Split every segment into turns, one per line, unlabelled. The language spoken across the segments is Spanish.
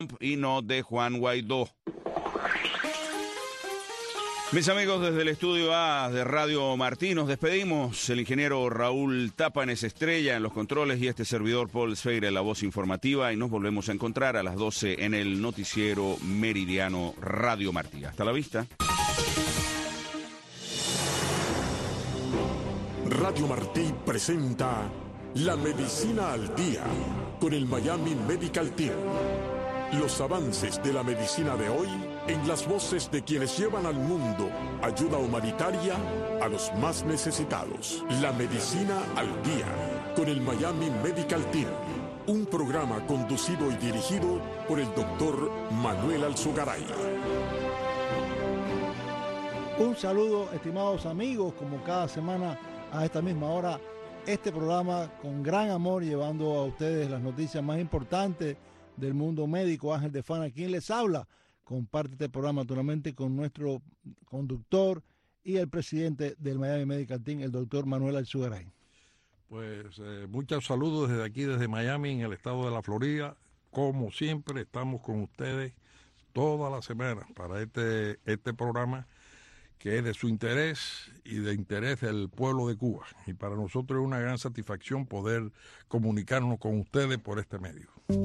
y no de Juan Guaidó. Mis amigos, desde el estudio A de Radio Martí nos despedimos. El ingeniero Raúl Tápanes Estrella en los controles y este servidor Paul Sfeire en la voz informativa, y nos volvemos a encontrar a las 12 en el noticiero meridiano Radio Martí. Hasta la vista.
Radio Martí presenta La Medicina al Día con el Miami Medical Team. Los avances de la medicina de hoy en las voces de quienes llevan al mundo ayuda humanitaria a los más necesitados. La Medicina al Día con el Miami Medical Team. Un programa conducido y dirigido por el doctor Manuel Alzogaray.
Un saludo, estimados amigos, como cada semana a esta misma hora, este programa con gran amor llevando a ustedes las noticias más importantes del mundo médico. Ángel de Fana, quien les habla, comparte este programa naturalmente con nuestro conductor y el presidente del Miami Medical Team, el doctor Manuel Alzogaray.
Pues muchos saludos desde aquí, desde Miami, en el estado de la Florida. Como siempre, estamos con ustedes toda la semana para este programa que es de su interés y de interés del pueblo de Cuba. Y para nosotros es una gran satisfacción poder comunicarnos con ustedes por este medio.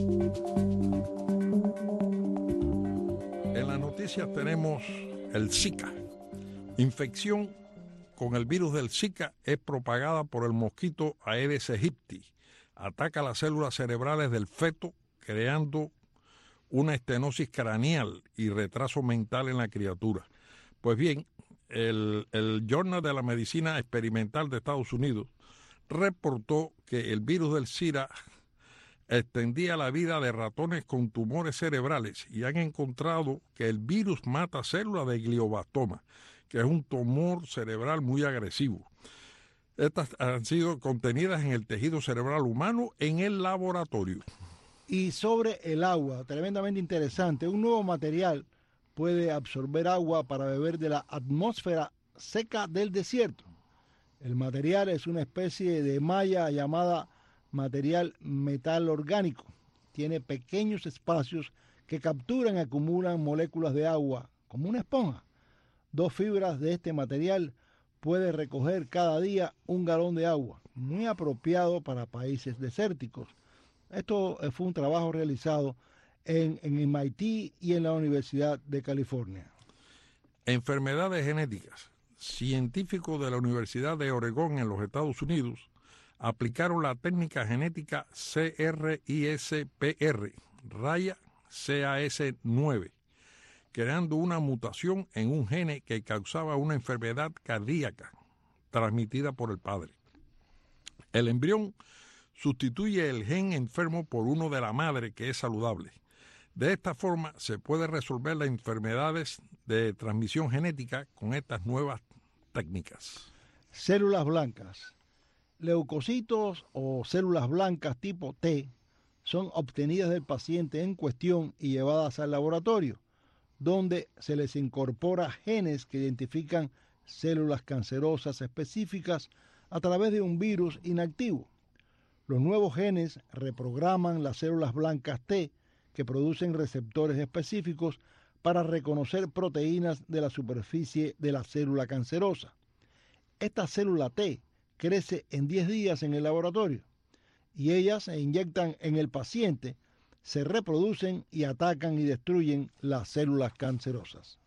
En las noticias tenemos el Zika. Infección con el virus del Zika es propagada por el mosquito Aedes aegypti. Ataca las células cerebrales del feto, creando una estenosis craneal y retraso mental en la criatura. Pues bien, el Journal de la Medicina Experimental de Estados Unidos reportó que el virus del Zika extendía la vida de ratones con tumores cerebrales y han encontrado que el virus mata células de glioblastoma, que es un tumor cerebral muy agresivo. Estas han sido contenidas en el tejido cerebral humano en el laboratorio.
Y sobre el agua, tremendamente interesante, un nuevo material puede absorber agua para beber de la atmósfera seca del desierto. El material es una especie de malla llamada material metal orgánico. Tiene pequeños espacios que capturan y acumulan moléculas de agua, como una esponja. 2 fibras de este material puede recoger cada día 1 galón de agua, muy apropiado para países desérticos. Esto fue un trabajo realizado en MIT y en la Universidad de California.
Enfermedades genéticas. Científicos de la Universidad de Oregón en los Estados Unidos aplicaron la técnica genética CRISPR, raya CAS9, creando una mutación en un gene que causaba una enfermedad cardíaca transmitida por el padre. El embrión sustituye el gen enfermo por uno de la madre que es saludable. De esta forma se puede resolver las enfermedades de transmisión genética con estas nuevas técnicas.
Células blancas. Leucocitos o células blancas tipo T son obtenidas del paciente en cuestión y llevadas al laboratorio, donde se les incorpora genes que identifican células cancerosas específicas a través de un virus inactivo. Los nuevos genes reprograman las células blancas T, que producen receptores específicos para reconocer proteínas de la superficie de la célula cancerosa. Esta célula T crece en 10 días en el laboratorio y ellas se inyectan en el paciente, se reproducen y atacan y destruyen las células cancerosas.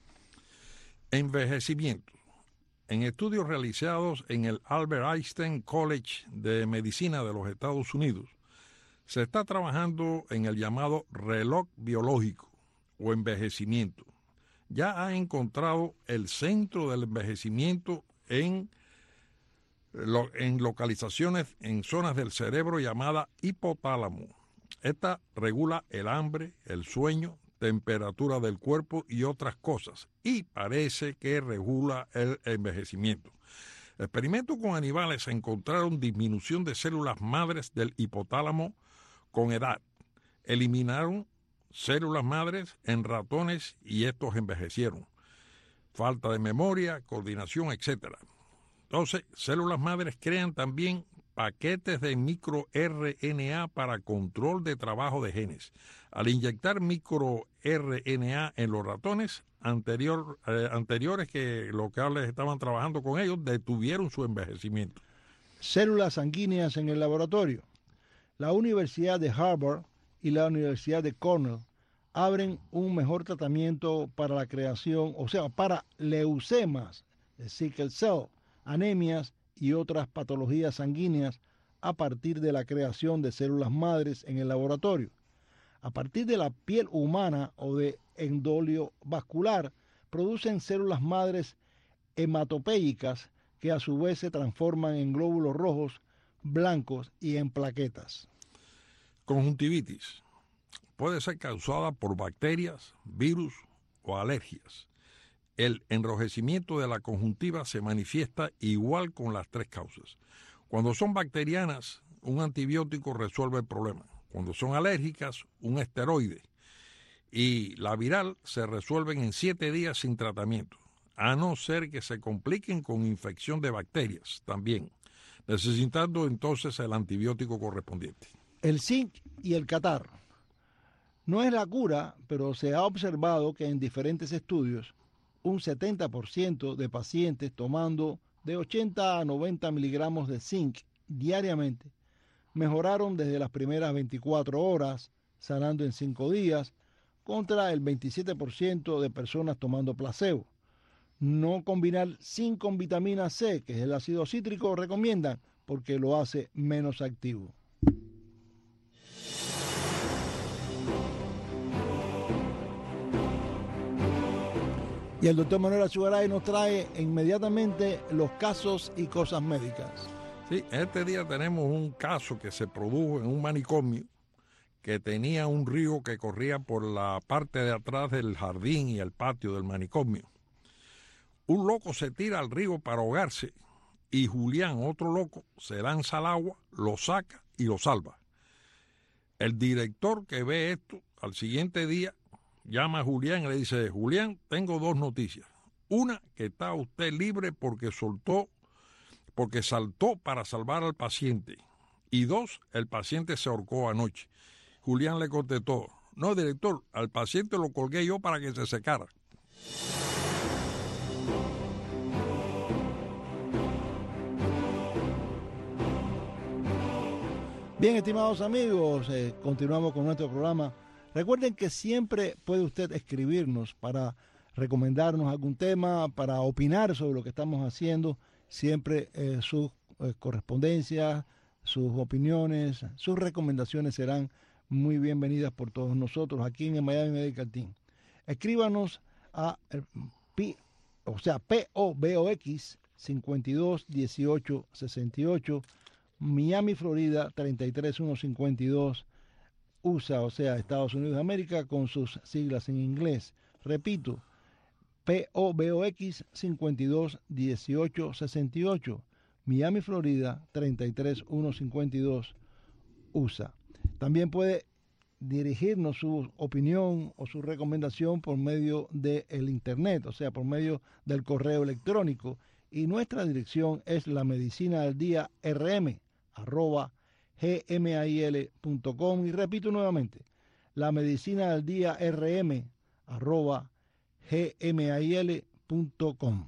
Envejecimiento. En estudios realizados en el Albert Einstein College de Medicina de los Estados Unidos, se está trabajando en el llamado reloj biológico o envejecimiento. Ya ha encontrado el centro del envejecimiento en localizaciones en zonas del cerebro llamada hipotálamo. Esta regula el hambre, el sueño, temperatura del cuerpo y otras cosas, y parece que regula el envejecimiento. Experimentos con animales encontraron disminución de células madres del hipotálamo con edad. Eliminaron células madres en ratones y estos envejecieron. Falta de memoria, coordinación, etc. Entonces, células madres crean también paquetes de microRNA para control de trabajo de genes. Al inyectar microRNA en los ratones anteriores que locales estaban trabajando con ellos, detuvieron su envejecimiento.
Células sanguíneas en el laboratorio. La Universidad de Harvard y la Universidad de Cornell abren un mejor tratamiento para la creación, para leucemas, sickle cell, anemias y otras patologías sanguíneas a partir de la creación de células madres en el laboratorio. A partir de la piel humana o de endolio vascular, producen células madres hematopéyicas que a su vez se transforman en glóbulos rojos, blancos y en plaquetas.
Conjuntivitis puede ser causada por bacterias, virus o alergias. El enrojecimiento de la conjuntiva se manifiesta igual con las tres causas. Cuando son bacterianas, un antibiótico resuelve el problema. Cuando son alérgicas, un esteroide. Y la viral se resuelven en 7 días sin tratamiento, a no ser que se compliquen con infección de bacterias también, necesitando entonces el antibiótico correspondiente.
El zinc y el catarro. No es la cura, pero se ha observado que en diferentes estudios, un 70% de pacientes tomando de 80 a 90 miligramos de zinc diariamente mejoraron desde las primeras 24 horas, sanando en 5 días, contra el 27% de personas tomando placebo. No combinar zinc con vitamina C, que es el ácido cítrico, recomiendan porque lo hace menos activo. Y el doctor Manuel Azugaray nos trae inmediatamente los casos y cosas médicas.
Sí, este día tenemos un caso que se produjo en un manicomio que tenía un río que corría por la parte de atrás del jardín y el patio del manicomio. Un loco se tira al río para ahogarse y Julián, otro loco, se lanza al agua, lo saca y lo salva. El director que ve esto, al siguiente día, llama a Julián y le dice: Julián, tengo 2 noticias. Una, que está usted libre porque saltó para salvar al paciente. Y 2, el paciente se ahorcó anoche. Julián le contestó: no, director, al paciente lo colgué yo para que se secara.
Bien, estimados amigos, continuamos con nuestro programa. Recuerden que siempre puede usted escribirnos para recomendarnos algún tema, para opinar sobre lo que estamos haciendo. Siempre sus correspondencias, sus opiniones, sus recomendaciones serán muy bienvenidas por todos nosotros aquí en el Miami Medical Team. Escríbanos a P.O. Box 521868, Miami, Florida 33152, USA, Estados Unidos de América, con sus siglas en inglés. Repito, P.O. Box 521868, Miami, Florida 33152, USA. También puede dirigirnos su opinión o su recomendación por medio del internet, por medio del correo electrónico, y nuestra dirección es lamedicinaldia@gmail.com, y repito nuevamente, lamedicinaldia@gmail.com.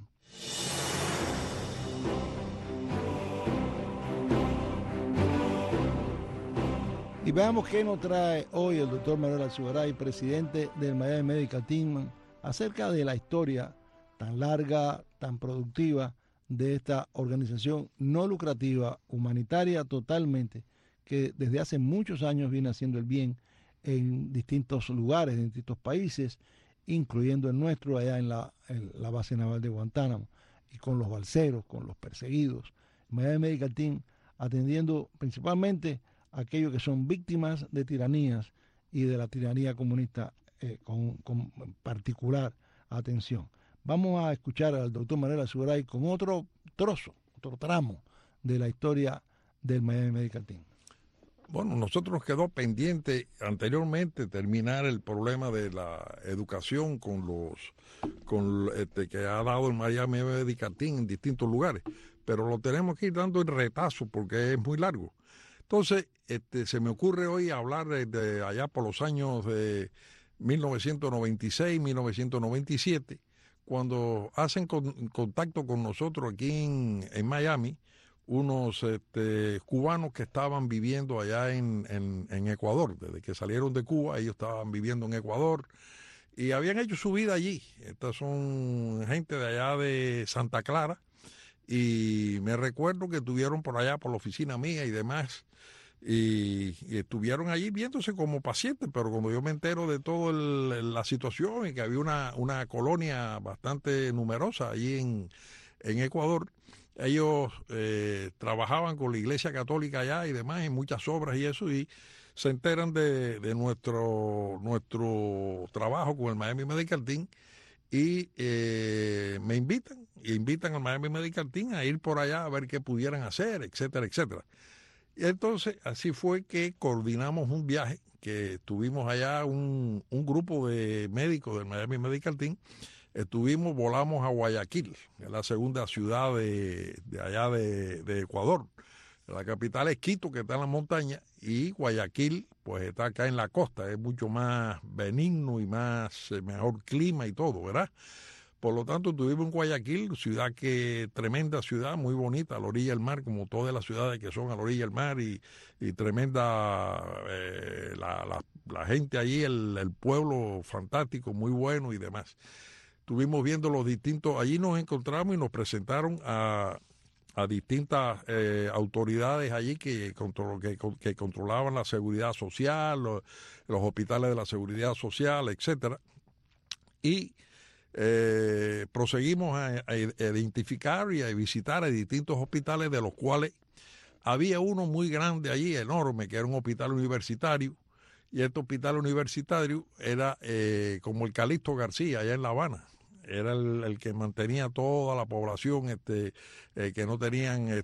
Y veamos qué nos trae hoy el doctor Manuel Azugaray, presidente del Miami Medical Team, acerca de la historia tan larga, tan productiva de esta organización no lucrativa, humanitaria totalmente, que desde hace muchos años viene haciendo el bien en distintos lugares, en distintos países, incluyendo el nuestro, allá en la base naval de Guantánamo, y con los balseros, con los perseguidos. Miami Medical Team atendiendo principalmente a aquellos que son víctimas de tiranías y de la tiranía comunista con particular atención. Vamos a escuchar al doctor Manuel Azugaray con otro tramo de la historia del Miami Medical Team.
Bueno, nosotros quedó pendiente anteriormente terminar el problema de la educación que ha dado el Miami Medical Team en distintos lugares. pero lo tenemos que ir dando en retazo porque es muy largo. Entonces, se me ocurre hoy hablar de allá por los años de 1996, 1997, cuando hacen contacto con nosotros aquí en Miami, unos cubanos que estaban viviendo allá en Ecuador. Desde que salieron de Cuba, ellos estaban viviendo en Ecuador y habían hecho su vida allí. Estas son gente de allá de Santa Clara, y me recuerdo que estuvieron por allá por la oficina mía y demás, y estuvieron allí viéndose como pacientes, pero cuando yo me entero de toda la situación y que había una colonia bastante numerosa allí en Ecuador, ellos trabajaban con la Iglesia Católica allá y demás, en muchas obras y eso, y se enteran de nuestro trabajo con el Miami Medical Team, y me invitan al Miami Medical Team a ir por allá a ver qué pudieran hacer, etcétera, etcétera. Y entonces así fue que coordinamos un viaje, que tuvimos allá un grupo de médicos del Miami Medical Team. Volamos a Guayaquil, que es la segunda ciudad de allá de Ecuador. La capital es Quito, que está en la montaña, y Guayaquil pues está acá en la costa, es mucho más benigno y mejor clima y todo, ¿verdad? Por lo tanto, estuvimos en Guayaquil, tremenda ciudad, muy bonita, a la orilla del mar, como todas las ciudades que son a la orilla del mar, y tremenda la gente allí, el pueblo fantástico, muy bueno y demás. Estuvimos viendo allí nos encontramos y nos presentaron a distintas autoridades allí que controlaban la seguridad social, los hospitales de la seguridad social, etcétera. Y proseguimos a identificar y a visitar a distintos hospitales, de los cuales había uno muy grande allí, enorme, que era un hospital universitario, y este hospital universitario era como el Calixto García allá en La Habana. Era el que mantenía toda la población que no tenían,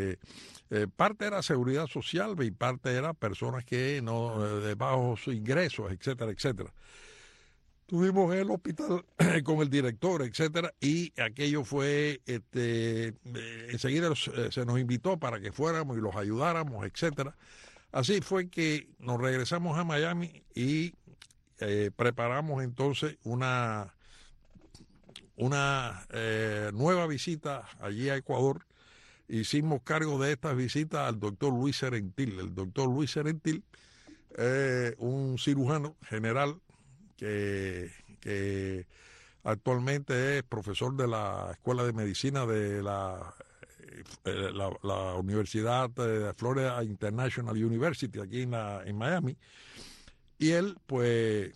parte era seguridad social y parte era personas que no de bajos ingresos, etcétera, etcétera. Estuvimos en el hospital con el director, etcétera, y aquello fue, enseguida se nos invitó para que fuéramos y los ayudáramos, etcétera. Así fue que nos regresamos a Miami y preparamos entonces una nueva visita allí a Ecuador. Hicimos cargo de estas visitas al doctor Luis Serentil. El doctor Luis Serentil, un cirujano general que actualmente es profesor de la Escuela de Medicina de la Universidad de Florida International University, aquí en Miami. Y él, pues,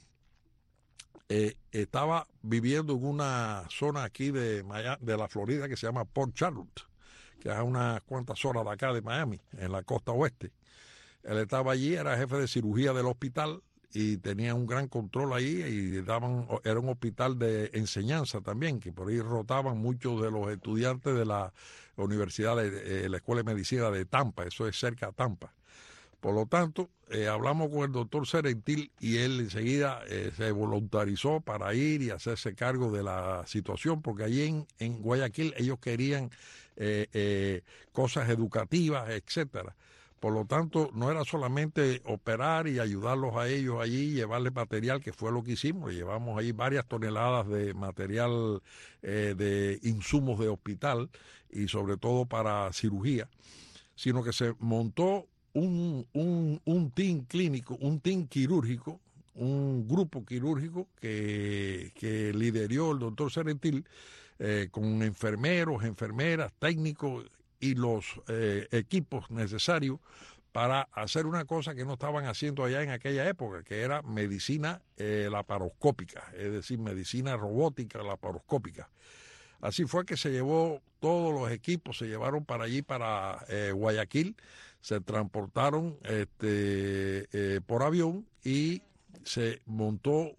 estaba viviendo en una zona aquí de la Florida que se llama Port Charlotte, que es a unas cuantas horas de acá de Miami, en la costa oeste. Él estaba allí, era jefe de cirugía del hospital y tenía un gran control ahí, y era un hospital de enseñanza también, que por ahí rotaban muchos de los estudiantes de la Universidad de la Escuela de Medicina de Tampa, eso es cerca de Tampa. Por lo tanto, hablamos con el doctor Serentil y él enseguida se voluntarizó para ir y hacerse cargo de la situación, porque allí en Guayaquil ellos querían cosas educativas, etcétera. Por lo tanto, no era solamente operar y ayudarlos a ellos allí, llevarles material, que fue lo que hicimos. Llevamos ahí varias toneladas de material de insumos de hospital y sobre todo para cirugía, sino que se montó un team clínico, un team quirúrgico, un grupo quirúrgico que lideró el doctor Serentil, con enfermeros, enfermeras, técnicos y los equipos necesarios para hacer una cosa que no estaban haciendo allá en aquella época, que era medicina laparoscópica, es decir, medicina robótica laparoscópica. Así fue que se llevó todos los equipos, se llevaron para allí, para Guayaquil, se transportaron por avión y se montó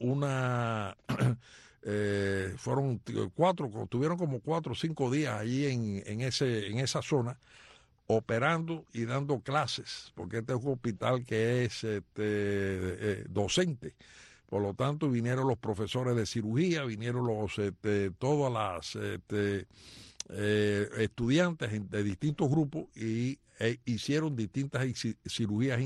tuvieron como 4 o 5 días allí en esa zona, operando y dando clases, porque este es un hospital que es docente. Por lo tanto, vinieron los profesores de cirugía, vinieron todas las estudiantes de distintos grupos y hicieron distintas cirugías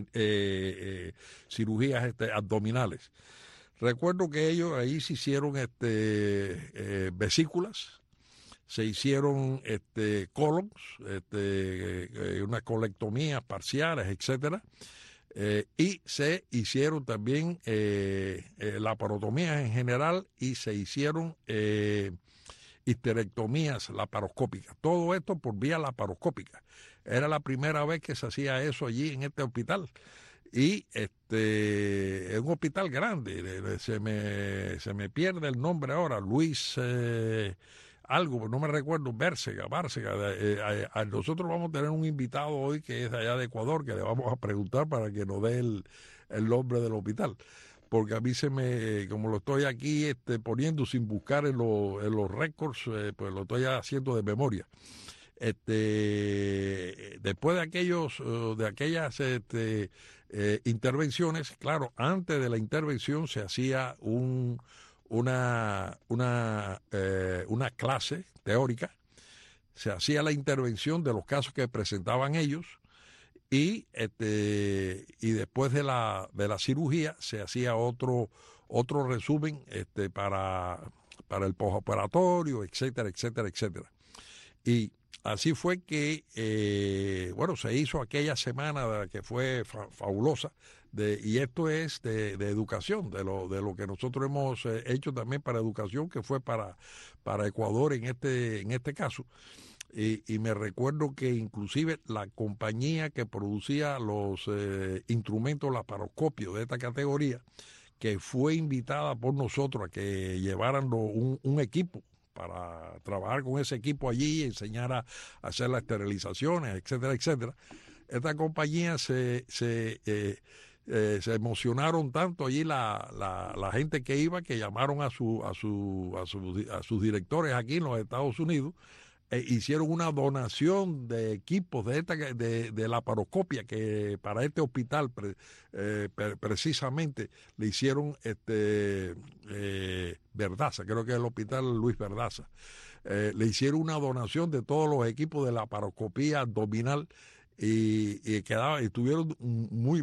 abdominales. Recuerdo que ellos ahí se hicieron vesículas, se hicieron colons, unas colectomías parciales, etcétera, y se hicieron también laparotomías en general y se hicieron histerectomías laparoscópicas. Todo esto por vía laparoscópica. Era la primera vez que se hacía eso allí en este hospital. Y es un hospital grande, se me pierde el nombre ahora, Luis algo, no me recuerdo, Bárcega. Nosotros vamos a tener un invitado hoy que es de allá de Ecuador, que le vamos a preguntar para que nos dé el nombre del hospital. Porque a mí como lo estoy aquí poniendo sin buscar en los récords, pues lo estoy haciendo de memoria. Después de aquellas intervenciones, claro, antes de la intervención se hacía una clase teórica, se hacía la intervención de los casos que presentaban ellos y después de la cirugía se hacía otro resumen para el postoperatorio, etcétera, etcétera, etcétera. Y así fue que, se hizo aquella semana que fue fabulosa, y esto es de educación, de lo que nosotros hemos hecho también para educación, que fue para Ecuador en este caso. Y me recuerdo que inclusive la compañía que producía los instrumentos laparoscopios de esta categoría, que fue invitada por nosotros a que llevaran un equipo para trabajar con ese equipo allí y enseñar a hacer las esterilizaciones, etcétera, etcétera. Esta compañía se emocionaron tanto allí la gente que iba, que llamaron a sus directores aquí en los Estados Unidos, hicieron una donación de equipos de laparoscopia que para este hospital precisamente le hicieron Verdaza, creo que es el hospital Luis Verdaza, le hicieron una donación de todos los equipos de laparoscopía abdominal y estuvieron muy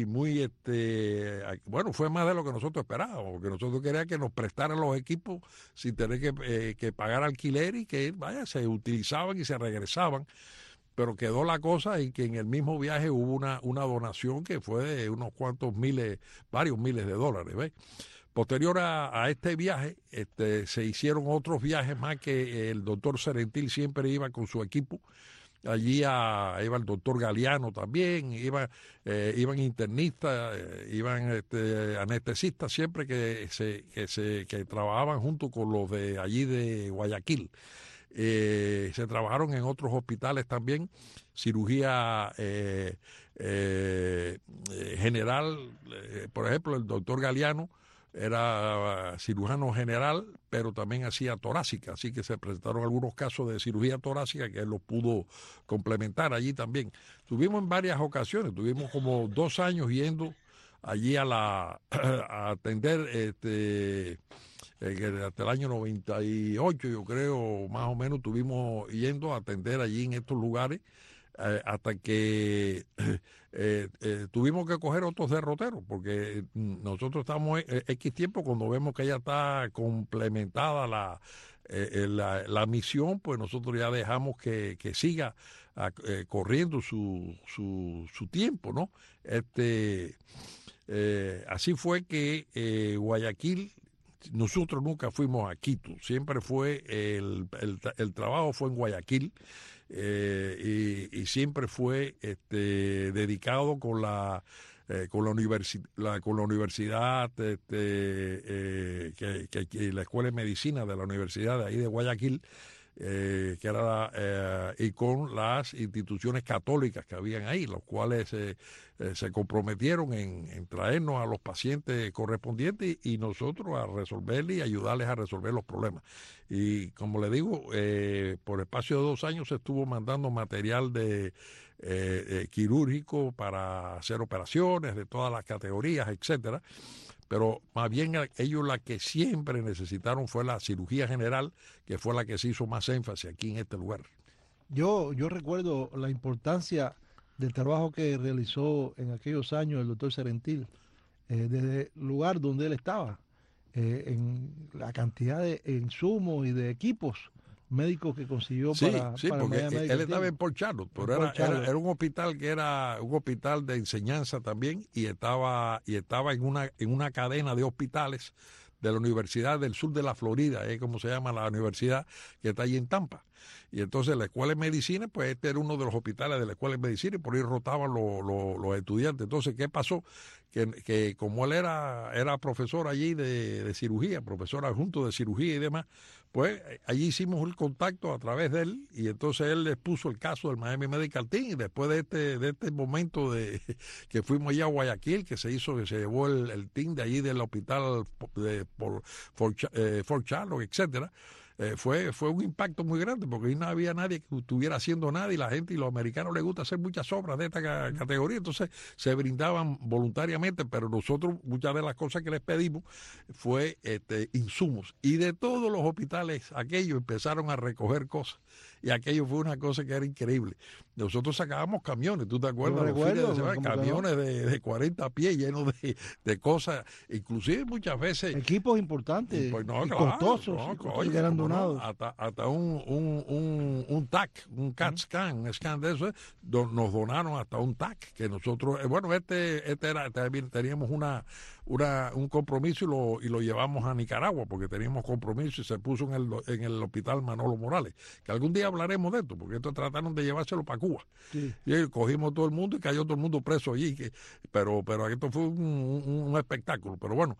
fue más de lo que nosotros esperábamos, porque nosotros queríamos que nos prestaran los equipos sin tener que pagar alquiler y que se utilizaban y se regresaban, pero quedó la cosa en que en el mismo viaje hubo una donación que fue de unos cuantos varios miles de dólares, ¿ves? Posterior a este viaje, se hicieron otros viajes más, que el doctor Serentil siempre iba con su equipo. Allí iba el doctor Galeano también, iban internistas, iban anestesistas, siempre que trabajaban junto con los de allí de Guayaquil. Se trabajaron en otros hospitales también, cirugía general, por ejemplo, el doctor Galeano era cirujano general, pero también hacía torácica, así que se presentaron algunos casos de cirugía torácica que él los pudo complementar allí también. Tuvimos en varias ocasiones, tuvimos como 2 años yendo allí a atender, hasta el año 98, yo creo, más o menos, estuvimos yendo a atender allí en estos lugares, hasta que tuvimos que coger otros derroteros, porque nosotros estamos X tiempo, cuando vemos que ya está complementada la misión, pues nosotros ya dejamos que siga corriendo su tiempo, ¿no? Así fue que Guayaquil, nosotros nunca fuimos a Quito, siempre fue el trabajo fue en Guayaquil. Y siempre fue dedicado con la universidad, la Escuela de Medicina de la Universidad de ahí de Guayaquil, que era y con las instituciones católicas que habían ahí, los cuales se comprometieron en traernos a los pacientes correspondientes y nosotros a resolverles y ayudarles a resolver los problemas. Y como le digo, por espacio de 2 años se estuvo mandando material quirúrgico para hacer operaciones de todas las categorías, etcétera. pero más bien ellos la que siempre necesitaron fue la cirugía general, que fue la que se hizo más énfasis aquí en este lugar.
Yo recuerdo la importancia del trabajo que realizó en aquellos años el doctor Serentil, desde el lugar donde él estaba, en la cantidad de insumos y de equipos médicos que consiguió para
porque
Miami
él estaba en Port Charlotte, pero era un hospital que era un hospital de enseñanza también, y estaba en una cadena de hospitales de la Universidad del Sur de la Florida, como se llama la universidad que está allí en Tampa. Y entonces la Escuela de Medicina, pues este era uno de los hospitales de la Escuela de Medicina, y por ahí rotaban los estudiantes. Entonces, ¿qué pasó? Que como él era profesor allí de cirugía, profesor adjunto de cirugía y demás, pues allí hicimos el contacto a través de él, y entonces él les puso el caso del Miami Medical Team, y después de este momento que fuimos allá a Guayaquil, que se llevó el team de allí del hospital por Fort Charlotte, etcétera. Fue un impacto muy grande, porque ahí no había nadie que estuviera haciendo nada, y la gente y los americanos les gusta hacer muchas obras de esta categoría, entonces se brindaban voluntariamente, pero nosotros muchas de las cosas que les pedimos fue insumos, y de todos los hospitales aquellos empezaron a recoger cosas, y aquello fue una cosa que era increíble. Nosotros sacábamos camiones, ¿tú te acuerdas?
Los fines de
semana, camiones de 40 pies llenos de cosas, inclusive muchas veces
equipos importantes,
pues
y costosos, que eran donados.
Hasta un TAC, un CAT scan, un scan de eso, nos donaron hasta un TAC, que nosotros, teníamos un compromiso, y lo llevamos a Nicaragua, porque teníamos compromiso, y se puso en el hospital Manolo Morales, que algún día hablaremos de esto, porque esto trataron de llevárselo para Cuba. Sí. Y cogimos todo el mundo y cayó todo el mundo preso allí, pero esto fue un espectáculo. Pero bueno,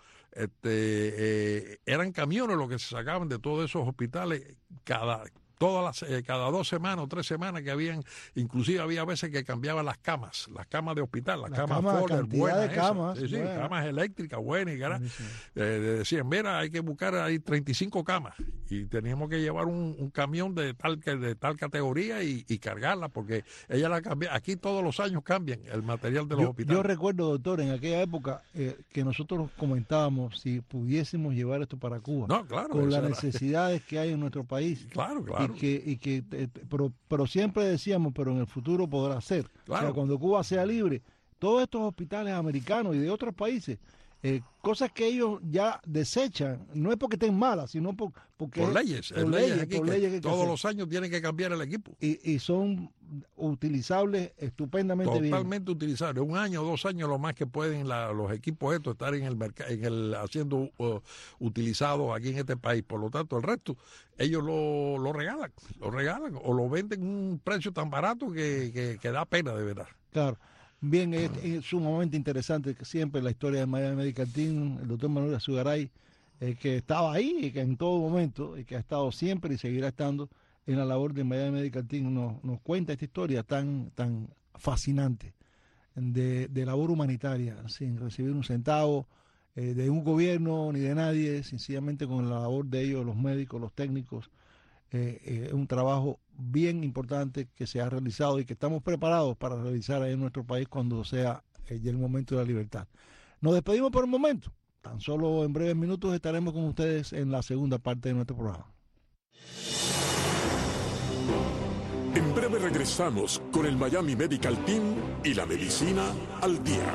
eran camiones los que se sacaban de todos esos hospitales cada 2 semanas o 3 semanas, que habían, inclusive había veces que cambiaban las camas de hospital, las camas Ford, buenas,
camas
eléctricas buenas, y decían, mira, hay que buscar ahí 35 camas, y teníamos que llevar un camión de tal categoría y cargarla, porque ella la cambia. Aquí todos los años cambian el material de los hospitales.
Yo recuerdo, doctor, en aquella época que nosotros comentábamos si pudiésemos llevar esto para Cuba,
claro,
con las necesidades que hay en nuestro país.
Claro.
Pero siempre decíamos, pero en el futuro podrá ser.
Claro.
O sea, cuando Cuba sea libre, todos estos hospitales americanos y de otros países, cosas que ellos ya desechan, no es porque estén malas, sino porque
por leyes que todos los años tienen que cambiar el equipo.
Y son utilizables estupendamente bien.
Totalmente utilizables. 1 año o 2 años lo más que pueden los equipos estos estar en el mercado, siendo utilizados aquí en este país. Por lo tanto, el resto ellos lo regalan o lo venden a un precio tan barato que da pena, de verdad.
Claro. Bien, es sumamente interesante que siempre la historia de Miami Medical Team, el doctor Manuel Azugaray, que estaba ahí y que en todo momento, y que ha estado siempre y seguirá estando en la labor de Miami Medical Team, nos cuenta esta historia tan fascinante de labor humanitaria, sin recibir un centavo de un gobierno ni de nadie, sencillamente con la labor de ellos, los médicos, los técnicos. Es un trabajo bien importante que se ha realizado y que estamos preparados para realizar ahí en nuestro país cuando sea ya el momento de la libertad. Nos despedimos por el momento. Tan solo en breves minutos estaremos con ustedes en la segunda parte de nuestro programa.
En breve regresamos con el Miami Medical Team y la medicina al día.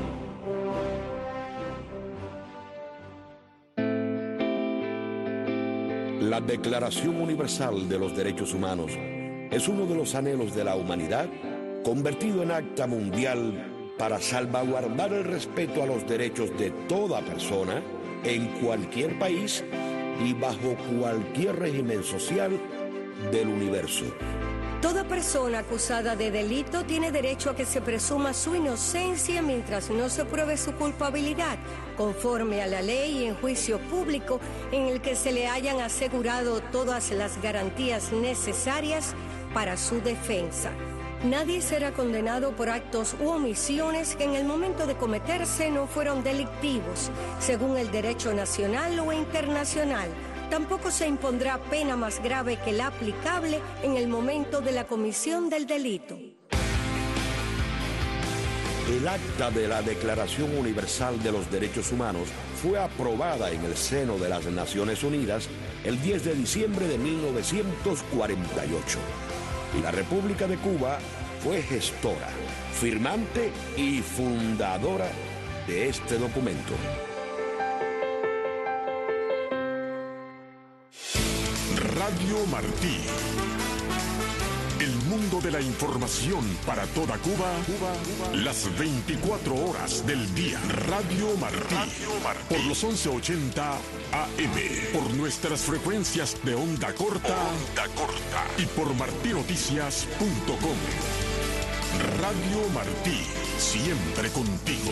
La Declaración Universal de los Derechos Humanos es uno de los anhelos de la humanidad, convertido en acta mundial para salvaguardar el respeto a los derechos de toda persona en cualquier país y bajo cualquier régimen social del universo.
Toda persona acusada de delito tiene derecho a que se presuma su inocencia mientras no se pruebe su culpabilidad, conforme a la ley y en juicio público en el que se le hayan asegurado todas las garantías necesarias para su defensa. Nadie será condenado por actos u omisiones que en el momento de cometerse no fueron delictivos, según el derecho nacional o internacional. Tampoco se impondrá pena más grave que la aplicable en el momento de la comisión del delito.
El acta de la Declaración Universal de los Derechos Humanos fue aprobada en el seno de las Naciones Unidas el 10 de diciembre de 1948. Y la República de Cuba fue gestora, firmante y fundadora de este documento.
Radio Martí. El mundo de la información para toda Cuba, las 24 horas del día. Radio Martí. Por los 1180 AM. Por nuestras frecuencias de onda corta. Y por martinoticias.com. Radio Martí. Siempre contigo.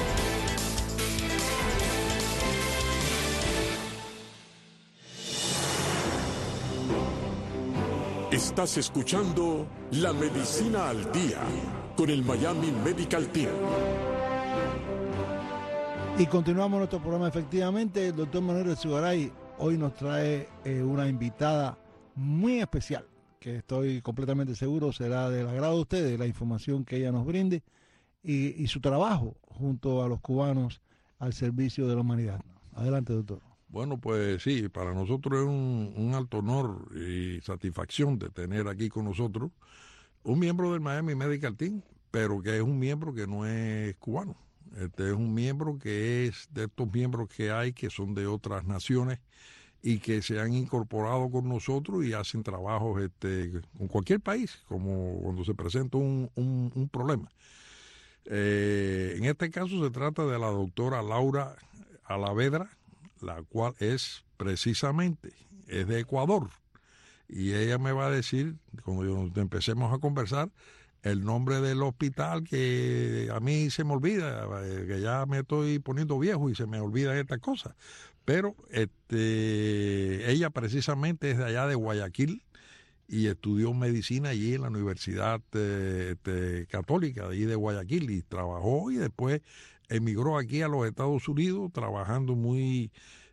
Estás escuchando La Medicina al Día con el Miami Medical Team.
Y continuamos nuestro programa. Efectivamente, el doctor Manuel Etxegaray hoy nos trae una invitada muy especial, que estoy completamente seguro será del agrado de ustedes, la información que ella nos brinde y su trabajo junto a los cubanos al servicio de la humanidad. Adelante, doctor.
Bueno, pues sí, para nosotros es un alto honor y satisfacción de tener aquí con nosotros un miembro del Miami Medical Team, pero que es un miembro que no es cubano. Este es un miembro que es de estos miembros que hay que son de otras naciones y que se han incorporado con nosotros y hacen trabajos con cualquier país, como cuando se presenta un problema. En este caso se trata de la doctora Laura Alavedra, la cual es de Ecuador. Y ella me va a decir, cuando empecemos a conversar, el nombre del hospital que a mí se me olvida, que ya me estoy poniendo viejo y se me olvidan estas cosas. Pero ella precisamente es de allá de Guayaquil y estudió medicina allí en la Universidad Católica de allí de Guayaquil y trabajó y después emigró aquí a los Estados Unidos trabajando muy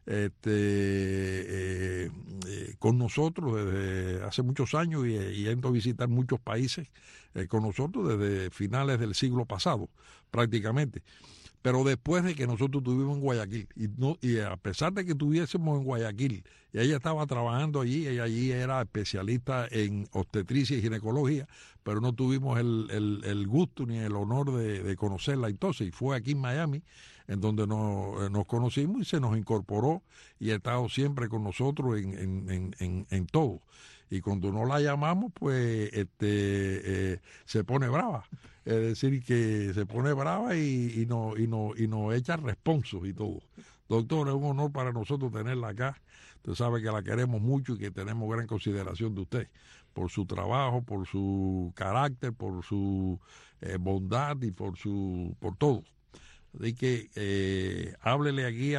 con nosotros desde hace muchos años y yendo a visitar muchos países con nosotros desde finales del siglo pasado prácticamente. Pero después de que nosotros estuvimos en Guayaquil, y a pesar de que estuviésemos en Guayaquil, y ella estaba trabajando allí, ella allí era especialista en obstetricia y ginecología, pero no tuvimos el gusto ni el honor de conocerla entonces, y fue aquí en Miami, en donde nos conocimos y se nos incorporó, y ha estado siempre con nosotros en todo. Y cuando no la llamamos, pues se pone brava. Es decir, que se pone brava y nos echa responsos y todo. Doctor, es un honor para nosotros tenerla acá. Usted sabe que la queremos mucho y que tenemos gran consideración de usted por su trabajo, por su carácter, por su bondad y por todo. Así que háblele aquí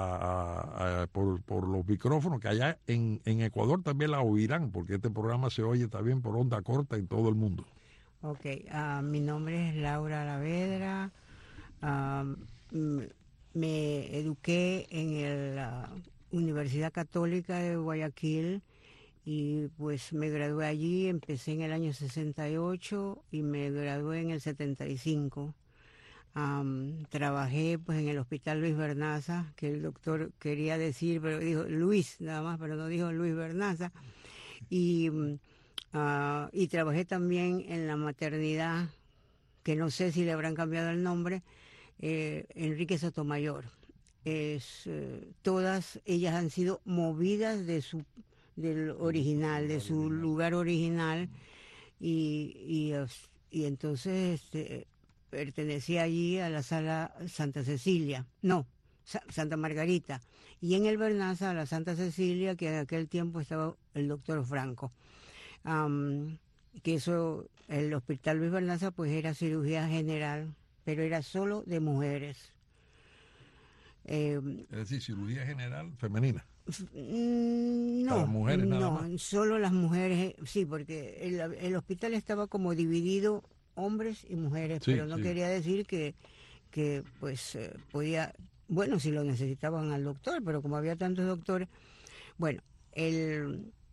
por los micrófonos, que allá en Ecuador también la oirán, porque este programa se oye también por onda corta en todo el mundo.
Ok, mi nombre es Laura Alavedra, me eduqué en la Universidad Católica de Guayaquil y pues me gradué allí, empecé en el año 68 y me gradué en el 75. Trabajé pues en el Hospital Luis Bernaza, que el doctor quería decir, pero dijo Luis nada más, pero no dijo Luis Bernaza, y trabajé también en la maternidad, que no sé si le habrán cambiado el nombre, Enrique Sotomayor. Todas ellas han sido movidas del original, de su lugar original, y entonces pertenecía allí a la sala Santa Cecilia, Santa Margarita, y en el Bernaza a la Santa Cecilia, que en aquel tiempo estaba el doctor Franco. Que el Hospital Luis Bernaza pues era cirugía general, pero era solo de mujeres.
Es decir, cirugía general femenina.
No,
para mujeres nada más.
Solo las mujeres, sí, porque el hospital estaba como dividido hombres y mujeres, sí, pero no quería decir que pues podía, bueno, si lo necesitaban al doctor, pero como había tantos doctores, bueno,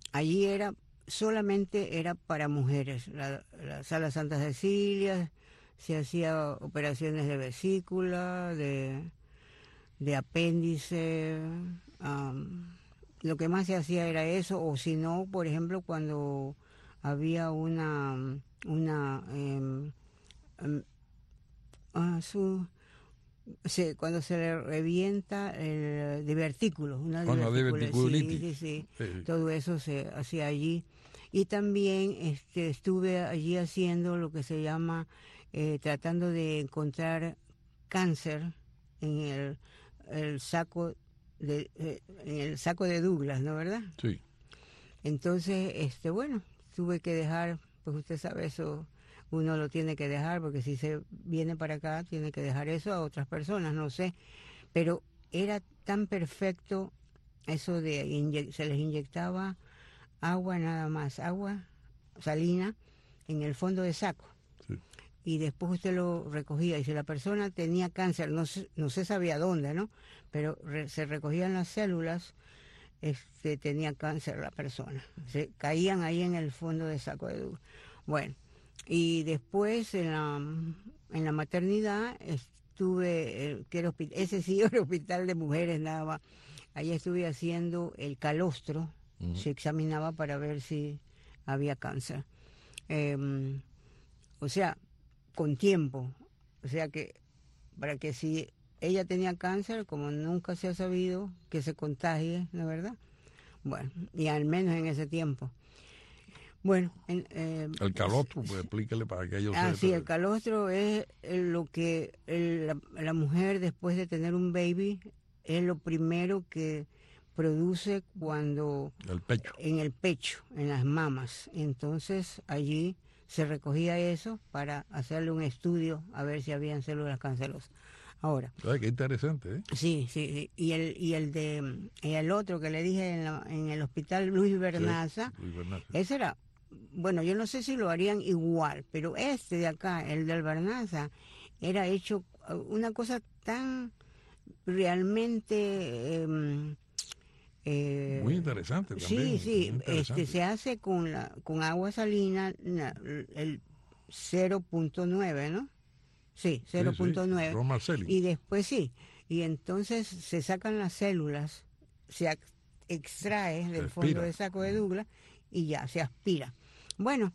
allí solamente era para mujeres, la sala Santa Cecilia, se hacía operaciones de vesícula, de apéndice, lo que más se hacía era eso, o si no, por ejemplo, cuando había cuando se le revienta el divertículo, una diverticulitis, sí. Todo eso se hacía allí. Y también estuve allí haciendo lo que se llama, tratando de encontrar cáncer en el saco de Douglas, ¿no, verdad?
Sí.
Entonces, bueno, tuve que dejar, pues usted sabe eso, uno lo tiene que dejar, porque si se viene para acá, tiene que dejar eso a otras personas, no sé. Pero era tan perfecto eso de se les inyectaba agua nada más, agua salina en el fondo de saco.
Sí.
Y después usted lo recogía, y si la persona tenía cáncer, no se sabía dónde, ¿no? Pero se recogían las células, tenía cáncer la persona. Se caían ahí en el fondo de saco de Douglas. Bueno, y después en la maternidad estuve, ese sí era hospital de mujeres nada más. Allí estuve haciendo el calostro, se examinaba para ver si había cáncer. O sea, con tiempo. O sea que, para que si ella tenía cáncer, como nunca se ha sabido que se contagie, ¿no es verdad? Bueno, y al menos en ese tiempo. Bueno,
el calostro, pues explíquele para que ellos sepan.
Sí, el calostro es lo que la mujer, después de tener un baby, es lo primero que produce cuando...
El pecho.
En el pecho, en las mamas. Entonces allí se recogía eso para hacerle un estudio a ver si habían células cancerosas. Ahora.
Ay, qué interesante, ¿eh?
Sí. Y el otro que le dije en el hospital Luis Bernaza,
sí, Luis Bernaza.
Ese era, bueno, yo no sé si lo harían igual, pero de acá, el del Bernaza, era hecho una cosa tan realmente...
muy interesante también.
Sí,
interesante.
se hace con agua salina, el 0.9, ¿no? Sí, 0.9.
Ron Marcelli.
Y después y entonces se sacan las células, se extrae del fondo del saco de Douglas y ya, se aspira. Bueno,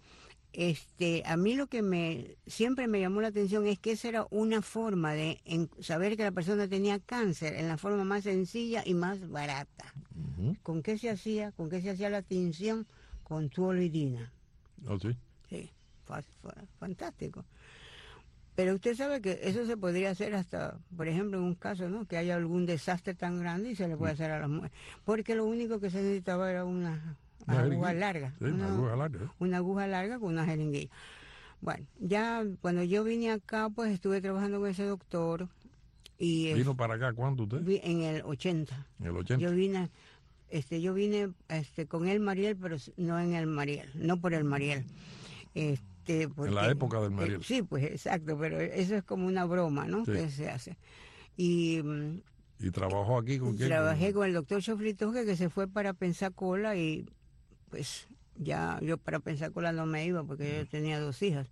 a mí lo que siempre me llamó la atención es que esa era una forma de saber que la persona tenía cáncer en la forma más sencilla y más barata. ¿Con qué se hacía? ¿Con qué se hacía la tinción? Con toluidina.
¿Oh, sí?
Sí, fantástico. Pero usted sabe que eso se podría hacer hasta, por ejemplo, en un caso, ¿no? Que haya algún desastre tan grande y se le puede hacer a las mujeres. Porque lo único que se necesitaba era una aguja larga.
Sí, una aguja larga.
Una aguja larga con una jeringuilla. Bueno, ya cuando yo vine acá, pues estuve trabajando con ese doctor. Y
¿Vino para acá cuándo usted?
En el 80.
En el 80.
Yo vine con el Mariel, pero no en el Mariel, no por el Mariel. Porque,
en la época del Mariel.
Sí, pues exacto, pero eso es como una broma, ¿no? Sí. Que se hace. ¿Y
trabajó aquí con quién?
Trabajé con el doctor Chofritoje, que se fue para Pensacola, y pues ya yo para Pensacola no me iba porque yo tenía 2 hijas.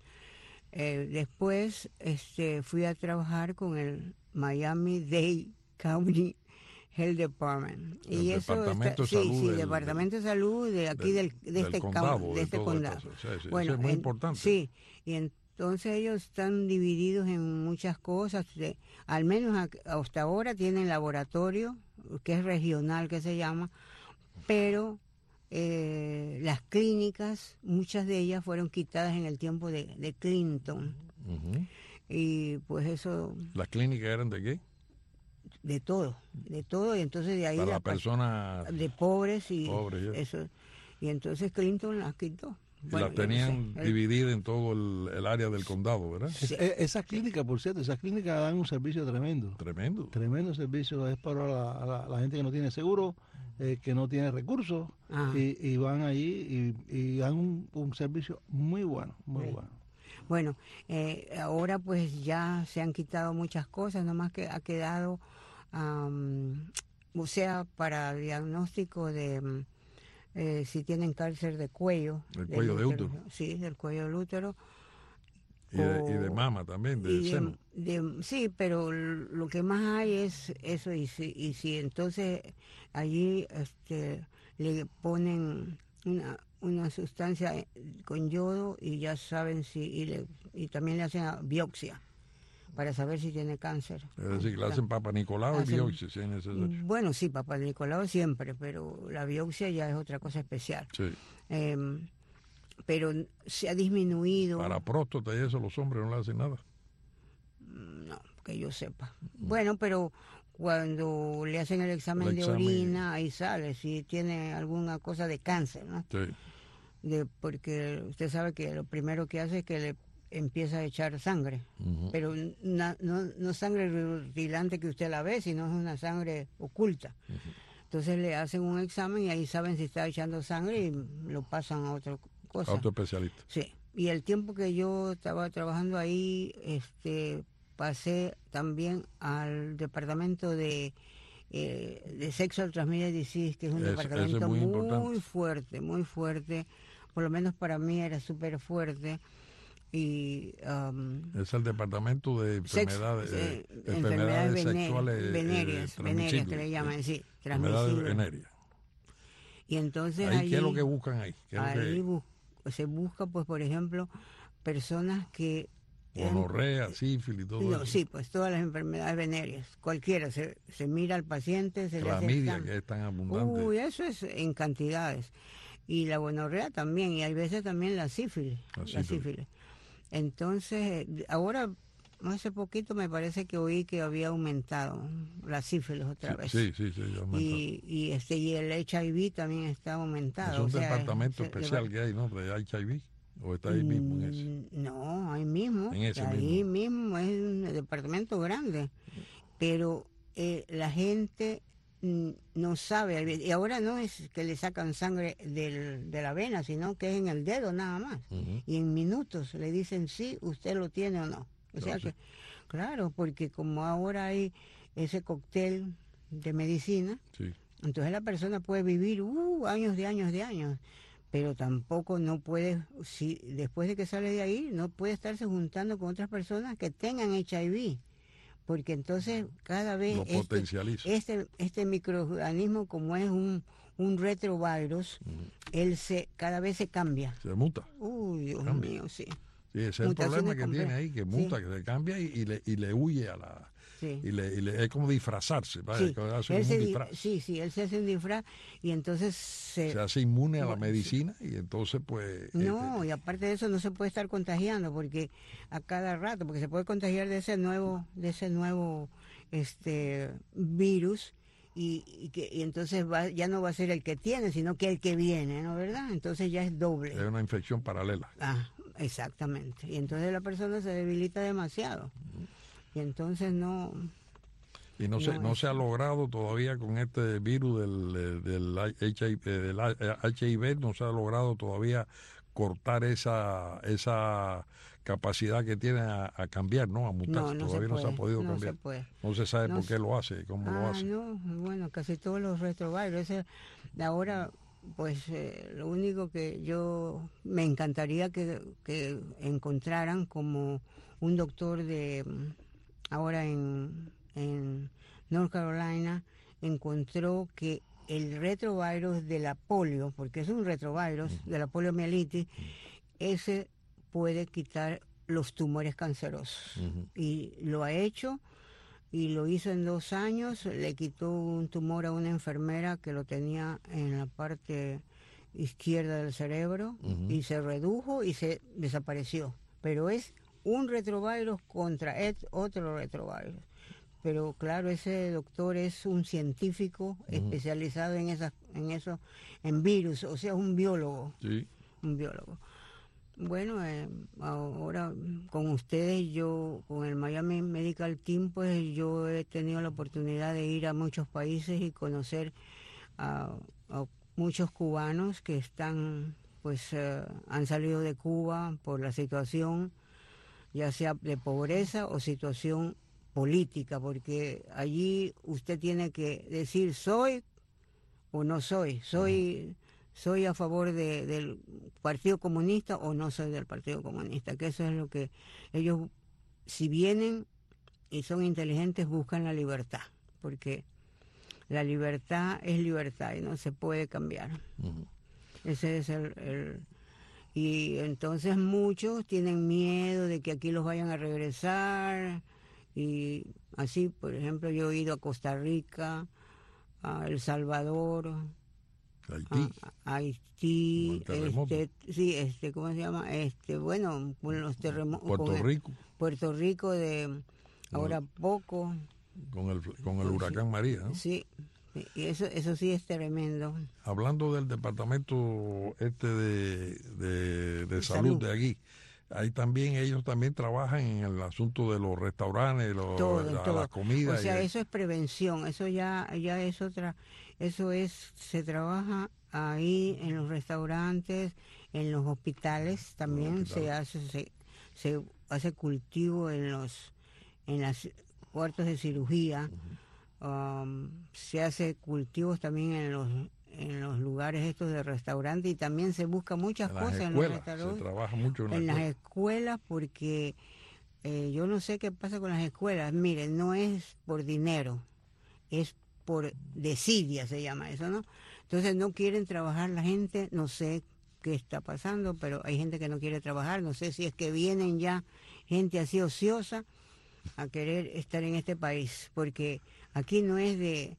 Después fui a trabajar con el Miami-Dade County Health Department.
El Departamento de Salud.
Sí, Departamento de Salud de aquí de este condado.
Bueno, es muy importante.
Sí, y entonces ellos están divididos en muchas cosas. Al menos hasta ahora tienen laboratorio, que es regional, que se llama, pero las clínicas, muchas de ellas fueron quitadas en el tiempo de Clinton. Y pues eso...
¿Las clínicas eran de qué?
De todo, y entonces de ahí...
Para las personas...
De pobres y
pobres,
eso. Y entonces Clinton las quitó.
Bueno, las tenían divididas en todo el área del condado, ¿verdad?
Sí. Esas clínicas, por cierto, dan un servicio tremendo. Tremendo servicio. Es para la gente que no tiene seguro, que no tiene recursos, y van allí y dan un servicio muy bueno, muy bueno.
Bueno, ahora pues ya se han quitado muchas cosas, nomás que ha quedado, o sea, para diagnóstico de si tienen cáncer de cuello.
El cuello de útero.
Sí, del cuello del útero.
Y de mama también, de seno.
Sí, pero lo que más hay es eso, y si entonces allí le ponen una sustancia con yodo y ya saben y también le hacen biopsia para saber si tiene cáncer.
Es decir, le hacen Papa Nicolau y biopsia si es necesario.
Bueno, sí, Papa Nicolau siempre, pero la biopsia ya es otra cosa especial.
Sí.
Pero se ha disminuido.
Para próstata y eso los hombres no le hacen nada.
No, que yo sepa. Bueno, pero cuando le hacen el examen de orina, ahí sale si tiene alguna cosa de cáncer, ¿no?
Sí.
Porque usted sabe que lo primero que hace es que le empieza a echar sangre, pero no sangre rutilante que usted la ve, sino es una sangre oculta. Entonces le hacen un examen y ahí saben si está echando sangre y lo pasan a otra cosa.
A otro especialista.
Sí. Y el tiempo que yo estaba trabajando ahí, pasé también al departamento de Sexual Transmitted Disease, que es un departamento muy fuerte. Por lo menos para mí era súper fuerte. Y
es el departamento de enfermedades sexuales
venéreas que le llaman, sí,
enfermedades venéreas.
Y entonces
ahí, ¿qué es lo que buscan ahí?
Se busca, pues, por ejemplo, personas que
gonorrea, sífilis, todo eso.
Sí, pues todas las enfermedades venéreas, cualquiera, se mira al paciente, se
clamidia, que es tan abundante.
Uy, eso es en cantidades. Y la gonorrea también, y hay veces también la sífilis. Entonces, ahora, hace poquito me parece que oí que había aumentado la sífilis otra vez.
Sí, aumentado.
Y el HIV también está aumentado.
Es un departamento especial que hay, ¿no? De HIV. ¿O está ahí mismo en ese?
No, ahí mismo.
Ahí
mismo es un departamento grande. Pero la gente no sabe. Y ahora no es que le sacan sangre de la vena, sino que es en el dedo nada más. Y en minutos le dicen si usted lo tiene o no. O sea que, claro, porque como ahora hay ese cóctel de medicina, entonces la persona puede vivir años de años. Pero tampoco no puede, si después de que sale de ahí, no puede estarse juntando con otras personas que tengan HIV, porque entonces cada vez
lo potencializa.
Este microorganismo, como es un retrovirus, él cada vez se cambia.
Se muta.
Uy, Dios mío, sí.
Sí, ese es el problema que tiene ahí, que muta, que se cambia y le huye a la... Sí. Y es como disfrazarse, ¿vale?
Sí. Él se hace un disfraz y entonces se
hace inmune a la medicina y entonces pues...
No, y aparte de eso no se puede estar contagiando porque a cada rato, porque se puede contagiar de ese nuevo virus y entonces ya no va a ser el que tiene, sino que el que viene, ¿no? ¿Verdad? Entonces ya es doble.
Es una infección paralela.
Exactamente. Y entonces la persona se debilita demasiado. Y entonces no
se ha logrado todavía con este virus del HIV, no se ha logrado todavía cortar esa capacidad que tiene a cambiar, ¿no? A mutar. Todavía no se ha podido cambiar. No se sabe por qué lo hace, cómo lo hace.
Bueno, casi todos los retrovirus. Ahora, pues lo único que yo me encantaría que encontraran como un doctor ahora en North Carolina encontró que el retrovirus de la polio, porque es un retrovirus de la poliomielitis, ese puede quitar los tumores cancerosos. Y lo ha hecho, y lo hizo en 2 años, le quitó un tumor a una enfermera que lo tenía en la parte izquierda del cerebro, y se redujo y se desapareció. Pero es un retrovirus contra otro retrovirus. Pero claro, ese doctor es un científico especializado en virus, o sea, es un biólogo.
Sí.
Un biólogo. Bueno, ahora con ustedes, con el Miami Medical Team, pues yo he tenido la oportunidad de ir a muchos países y conocer a muchos cubanos que han salido de Cuba por la situación, ya sea de pobreza o situación política, porque allí usted tiene que decir soy o no soy, soy a favor del Partido Comunista o no soy del Partido Comunista, que eso es lo que ellos, si vienen y son inteligentes, buscan la libertad, porque la libertad es libertad y no se puede cambiar. Ese es y entonces muchos tienen miedo de que aquí los vayan a regresar, y así, por ejemplo, yo he ido a Costa Rica, a El Salvador, a Haití, ¿cómo se llama? Bueno, con los terremotos, Puerto Rico ahora poco,
con el huracán María, ¿no?
Sí. Y eso sí es tremendo.
Hablando del departamento de salud de aquí, ahí también ellos también trabajan en el asunto de los restaurantes, las comidas.
O sea, eso es prevención, eso ya es otra, se trabaja ahí en los restaurantes, en los hospitales también se hace cultivo en las cuartos de cirugía. Se hace cultivos también en los lugares estos de restaurante, y también se busca muchas cosas en los restaurantes.
Se trabaja mucho
en las escuelas, porque yo no sé qué pasa con las escuelas. Miren, no es por dinero, es por desidia, se llama eso, ¿no? Entonces no quieren trabajar la gente, no sé qué está pasando, pero hay gente que no quiere trabajar, no sé si es que vienen ya gente así ociosa a querer estar en este país, porque aquí no es de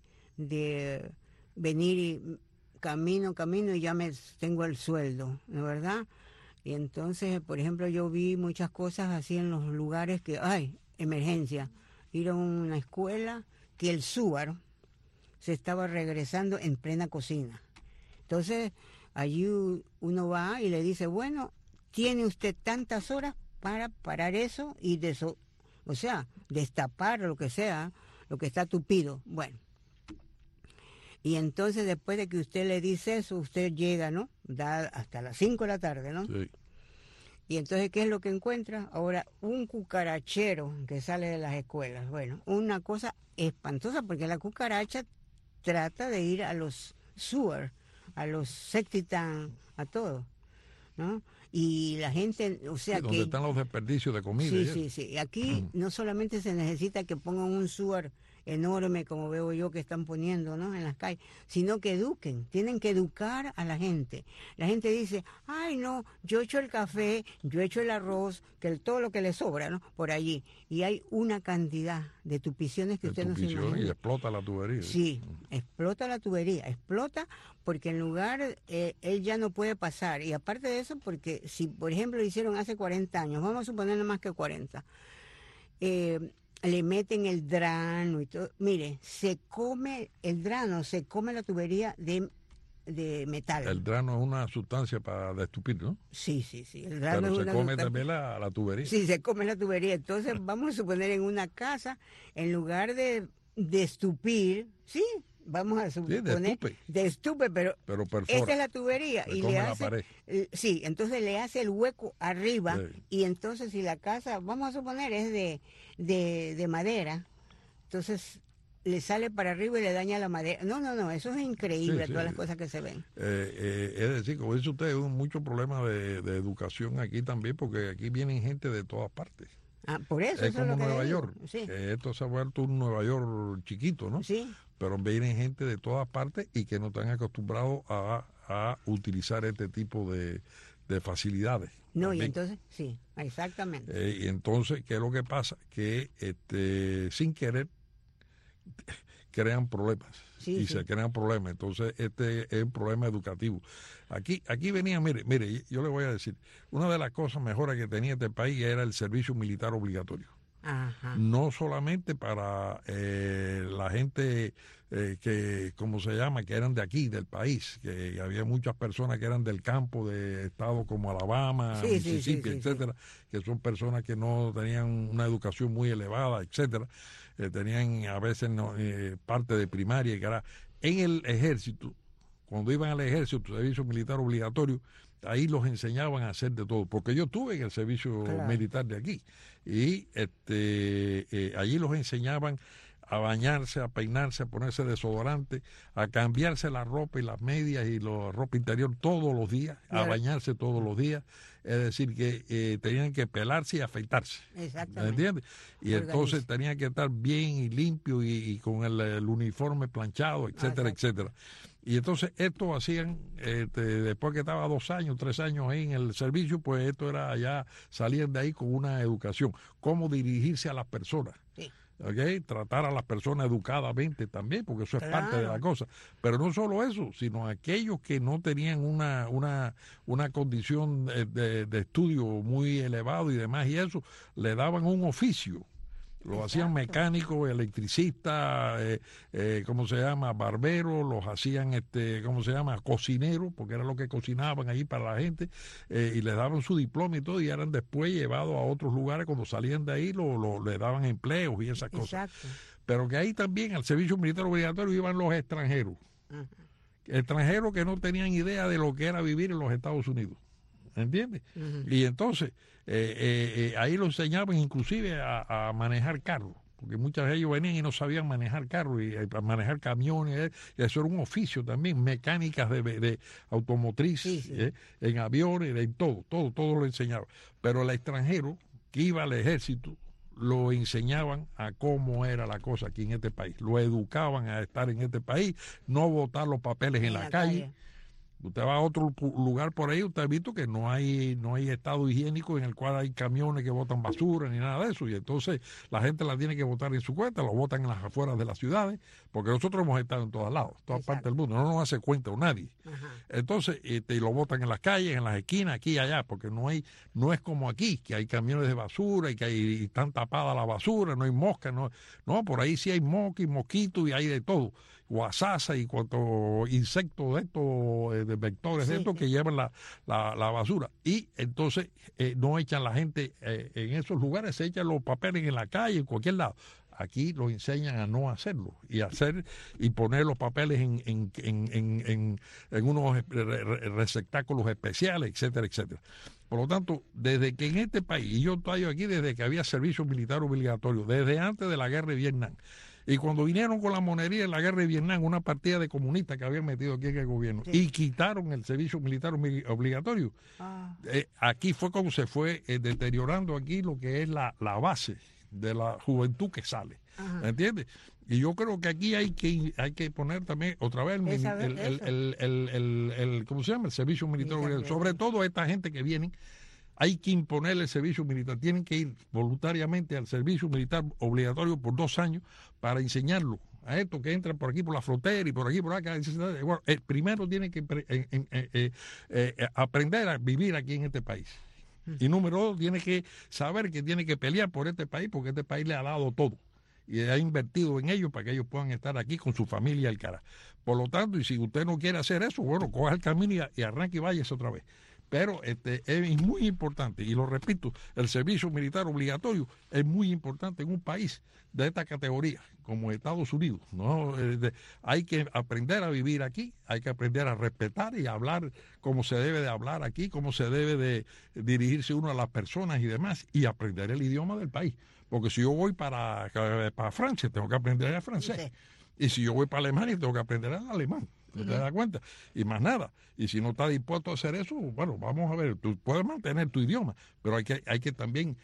venir y camino y ya tengo el sueldo, ¿no es verdad? Y entonces, por ejemplo, yo vi muchas cosas así en los lugares que, emergencia, ir a una escuela que el SUAR se estaba regresando en plena cocina. Entonces, allí uno va y le dice, bueno, tiene usted tantas horas para parar eso y destapar lo que sea, lo que está tupido. Bueno, y entonces después de que usted le dice eso, usted llega, ¿no? Da hasta las 5 de la tarde, ¿no?
Sí.
Y entonces, ¿qué es lo que encuentra? Ahora, un cucarachero que sale de las escuelas. Bueno, una cosa espantosa, porque la cucaracha trata de ir a los sewer, a los septic tank, a todo, ¿no? Y la gente, o sea,
donde están los desperdicios de comida.
Sí. Aquí no solamente se necesita que pongan un sewer enorme, como veo yo que están poniendo, ¿no?, en las calles, sino que tienen que educar a la gente. La gente dice, ay no, yo echo el café, yo echo el arroz, todo lo que le sobra, ¿no?, por allí. Y hay una cantidad de tupiciones que usted no se imagina.
Y explota la tubería.
Sí, explota la tubería, explota porque en lugar, él ya no puede pasar. Y aparte de eso, porque si, por ejemplo, lo hicieron hace 40 años, vamos a suponer no más que 40, le meten el drano y todo. Mire, se come la tubería de metal.
El drano es una sustancia para destupir, ¿no?
Sí. El drano
pero
es
se
una
come
sustancia.
También la tubería.
Sí, se come la tubería. Entonces, vamos a suponer en una casa, en lugar de estupir, sí, vamos a suponer de estupe, pero
perfora.
Esta es la tubería
Se
y
come
le
la
hace,
pared.
sí, entonces le hace el hueco arriba,
Sí.
y entonces si la casa, vamos a suponer, es de madera, entonces le sale para arriba y le daña la madera. No, eso es increíble, todas las cosas que se ven.
Es decir, como dice usted, hay mucho problema de educación aquí también, porque aquí vienen gente de todas partes.
Por eso
es como
lo que
Nueva
digo.
York.
Sí.
Esto se ha vuelto un Nueva York chiquito, ¿no?
Sí.
Pero vienen gente de todas partes y que no están acostumbrados a utilizar este tipo de facilidades.
No,
también.
Y entonces, sí, exactamente.
Y entonces, ¿qué es lo que pasa? Que sin querer crean problemas.
Sí.
Se crean problemas. Entonces, este es un problema educativo. Aquí venía, mire, yo le voy a decir, una de las cosas mejores que tenía este país era el servicio militar obligatorio.
Ajá.
No solamente para la gente que, ¿cómo se llama?, que eran de aquí, del país, que había muchas personas que eran del campo de estados como Alabama, Mississippi, etcétera, que son personas que no tenían una educación muy elevada, etcétera, tenían a veces parte de primaria, que era en el ejército. Cuando iban al ejército, servicio militar obligatorio, ahí los enseñaban a hacer de todo, porque yo estuve en el servicio militar de aquí, y allí los enseñaban a bañarse, a peinarse, a ponerse desodorante, a cambiarse la ropa y las medias y la ropa interior todos los días, a bañarse todos los días. Es decir, que tenían que pelarse y afeitarse.
Exactamente.
¿Me entiendes? Y entonces tenían que estar bien y limpio y con el uniforme planchado, etcétera, etcétera. Y entonces esto hacían, después que estaba 2 años, 3 años ahí en el servicio, pues esto era ya, salían de ahí con una educación. Cómo dirigirse a las personas.
Sí.
¿Okay? Tratar a las personas educadamente también, porque eso es parte de la cosa. Pero no solo eso, sino aquellos que no tenían una condición de estudio muy elevado y demás, y eso, le daban un oficio. Lo hacían mecánicos, electricistas, ¿cómo se llama? Barberos, los hacían, ¿cómo se llama? Cocineros, porque era lo que cocinaban ahí para la gente, y les daban su diploma y todo, y eran después llevados a otros lugares. Cuando salían de ahí, le daban empleos y esas cosas. Pero que ahí también al servicio militar obligatorio iban los extranjeros. Extranjeros que no tenían idea de lo que era vivir en los Estados Unidos. ¿Entiendes? Y entonces ahí lo enseñaban inclusive a manejar carros, porque muchos de ellos venían y no sabían manejar carros y manejar camiones, y eso era un oficio también, mecánicas de automotriz, en aviones, en todo lo enseñaban. Pero el extranjero que iba al ejército lo enseñaban a cómo era la cosa aquí en este país, lo educaban a estar en este país, no botar los papeles en la calle. Usted va a otro lugar por ahí, usted ha visto que no hay estado higiénico en el cual hay camiones que botan basura ni nada de eso, y entonces la gente la tiene que botar en su cuenta, lo botan en las afueras de las ciudades, porque nosotros hemos estado en todos lados, todas partes del mundo, no nos hace cuenta nadie. Entonces, y lo botan en las calles, en las esquinas, aquí y allá, porque no es como aquí, que hay camiones de basura y que y están tapadas la basura, no hay moscas, no, por ahí sí hay mosca y mosquitos y hay de todo. Guasasa y cuanto insectos de estos, de vectores de estos que llevan la basura. Y entonces no echan la gente en esos lugares, se echan los papeles en la calle, en cualquier lado. Aquí los enseñan a no hacerlo y poner los papeles en unos receptáculos especiales, etcétera, etcétera. Por lo tanto, desde que en este país, y yo estoy aquí desde que había servicio militar obligatorio, desde antes de la guerra de Vietnam, y cuando vinieron con la monería en la guerra de Vietnam, una partida de comunistas que habían metido aquí en el gobierno, y quitaron el servicio militar obligatorio, aquí fue como se fue deteriorando aquí lo que es la base de la juventud que sale. ¿Me entiendes? Y yo creo que aquí hay que poner también otra vez el ¿cómo se llama? El servicio militar obligatorio. Sobre todo a esta gente que viene, hay que imponerle el servicio militar. Tienen que ir voluntariamente al servicio militar obligatorio por 2 años para enseñarlo a estos que entran por aquí por la frontera y por aquí por acá. Bueno, primero tienen que aprender a vivir aquí en este país. Y número 2, tiene que saber que tiene que pelear por este país, porque este país le ha dado todo y ha invertido en ellos para que ellos puedan estar aquí con su familia al cara. Por lo tanto, y si usted no quiere hacer eso, bueno, coja el camino y arranque y váyase otra vez. Pero es muy importante, y lo repito, el servicio militar obligatorio es muy importante en un país de esta categoría, como Estados Unidos, ¿no? Hay que aprender a vivir aquí, hay que aprender a respetar y a hablar como se debe de hablar aquí, cómo se debe de dirigirse uno a las personas y demás, y aprender el idioma del país. Porque si yo voy para Francia, tengo que aprender el francés. Y si yo voy para Alemania, tengo que aprender el alemán. ¿Te das cuenta? Y más nada. Y si no está dispuesto a hacer eso, bueno, vamos a ver, tú puedes mantener tu idioma, pero hay que también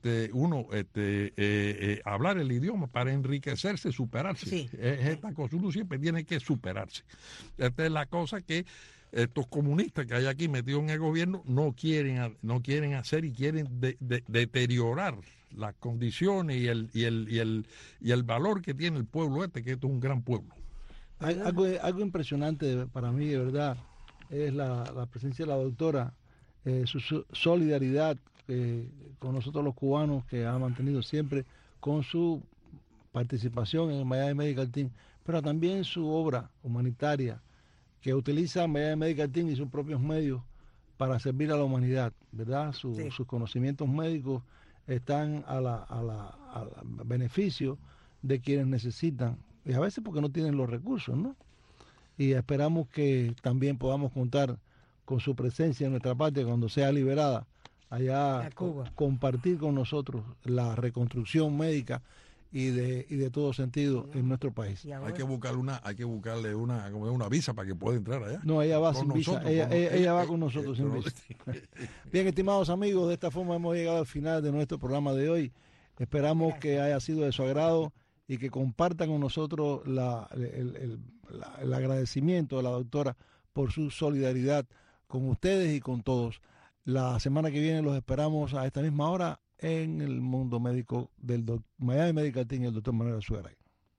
hablar el idioma para enriquecerse, superarse. Es esta cosa, uno siempre tiene que superarse. Esta es la cosa que estos comunistas que hay aquí metidos en el gobierno no quieren hacer, y quieren deteriorar las condiciones y el valor que tiene el pueblo que esto es un gran pueblo.
Algo impresionante para mí, de verdad, es la presencia de la doctora, su solidaridad con nosotros los cubanos, que ha mantenido siempre con su participación en el Miami Medical Team, pero también su obra humanitaria, que utiliza Miami Medical Team y sus propios medios para servir a la humanidad, ¿verdad? Sus conocimientos médicos están al beneficio de quienes necesitan, y a veces porque no tienen los recursos, ¿no? Y esperamos que también podamos contar con su presencia en nuestra patria cuando sea liberada, allá compartir con nosotros la reconstrucción médica y de todo sentido en nuestro país.
Hay que buscarle una visa para que pueda entrar allá.
No, ella va
con
sin visa, ella va con nosotros sin visa. Bien, estimados amigos, de esta forma hemos llegado al final de nuestro programa de hoy. Esperamos que haya sido de su agrado y que compartan con nosotros el agradecimiento de la doctora por su solidaridad con ustedes y con todos. La semana que viene los esperamos a esta misma hora en el mundo médico del Miami Medical Team y el doctor Manuel Azuaray.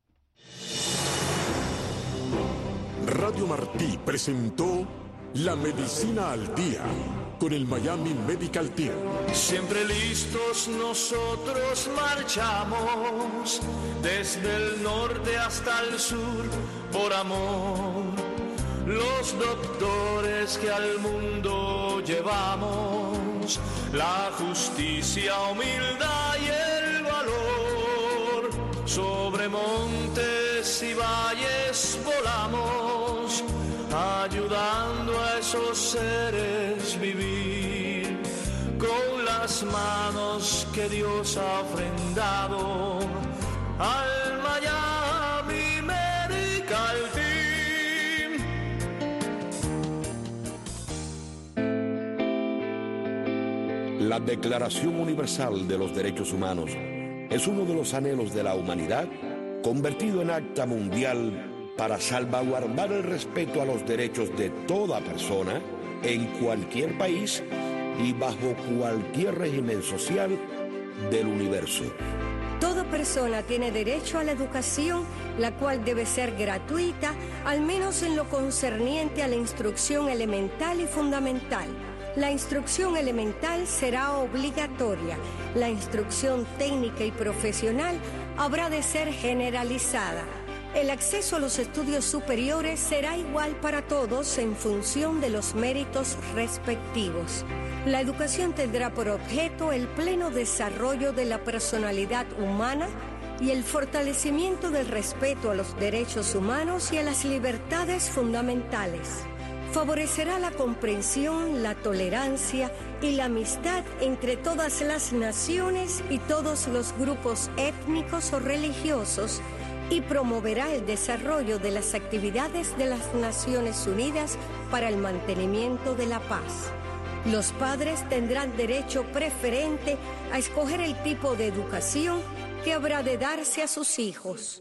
Radio Martí presentó La Medicina al Día con el Miami Medical Team.
Siempre listos nosotros marchamos, desde el norte hasta el sur, por amor. Los doctores que al mundo llevamos, la justicia, humildad y el valor. Sobre montes y valles volamos, ayudando a esos seres vivir, con las manos que Dios ha ofrendado al Miami Medical Team.
La Declaración Universal de los Derechos Humanos es uno de los anhelos de la humanidad convertido en acta mundial para salvaguardar el respeto a los derechos de toda persona en cualquier país y bajo cualquier régimen social del universo.
Toda persona tiene derecho a la educación, la cual debe ser gratuita, al menos en lo concerniente a la instrucción elemental y fundamental. La instrucción elemental será obligatoria. La instrucción técnica y profesional habrá de ser generalizada. El acceso a los estudios superiores será igual para todos en función de los méritos respectivos. La educación tendrá por objeto el pleno desarrollo de la personalidad humana y el fortalecimiento del respeto a los derechos humanos y a las libertades fundamentales. Favorecerá la comprensión, la tolerancia y la amistad entre todas las naciones y todos los grupos étnicos o religiosos y promoverá el desarrollo de las actividades de las Naciones Unidas para el mantenimiento de la paz. Los padres tendrán derecho preferente a escoger el tipo de educación que habrá de darse a sus hijos.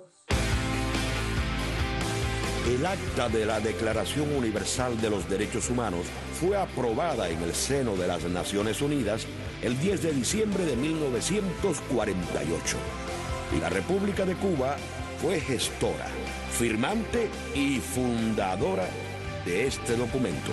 El acta de la Declaración Universal de los Derechos Humanos fue aprobada en el seno de las Naciones Unidas el 10 de diciembre de 1948. Y la República de Cuba fue gestora, firmante y fundadora de este documento.